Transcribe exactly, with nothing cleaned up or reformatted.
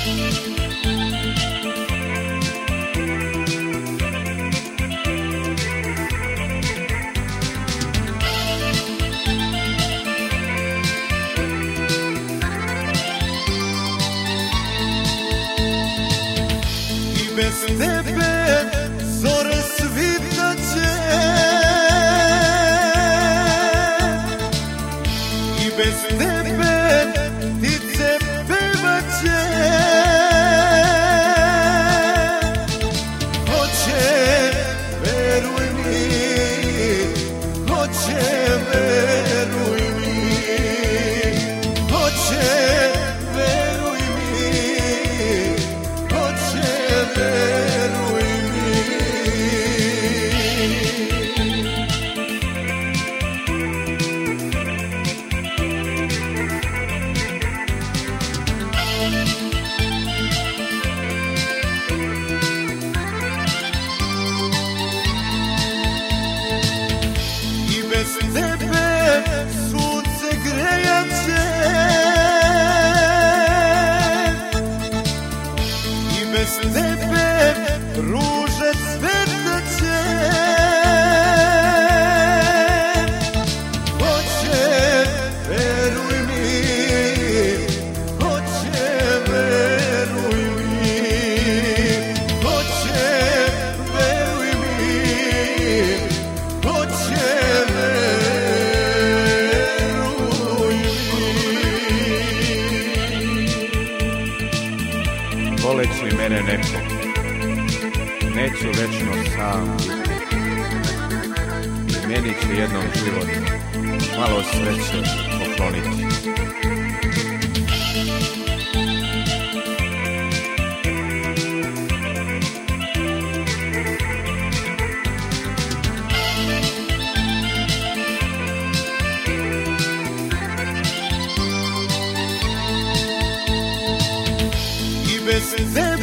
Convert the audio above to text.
Bez tebe zore svitaće i bez tebe ptice pevaće. Hoće, veruj mi, hoće, veruj mi, hoće, veruj mi, hoće, veruj mi. I bez tebe sunce grejaće i bez tebe ruže cvetaće. Hoće, veruj mi, hoće, veruj mi, hoće, veruj mi, hoće, veruj mi. Voleći mene neko, neću večno sam biti. I meni će jednom život malo sreće pokloniti. I bez tebe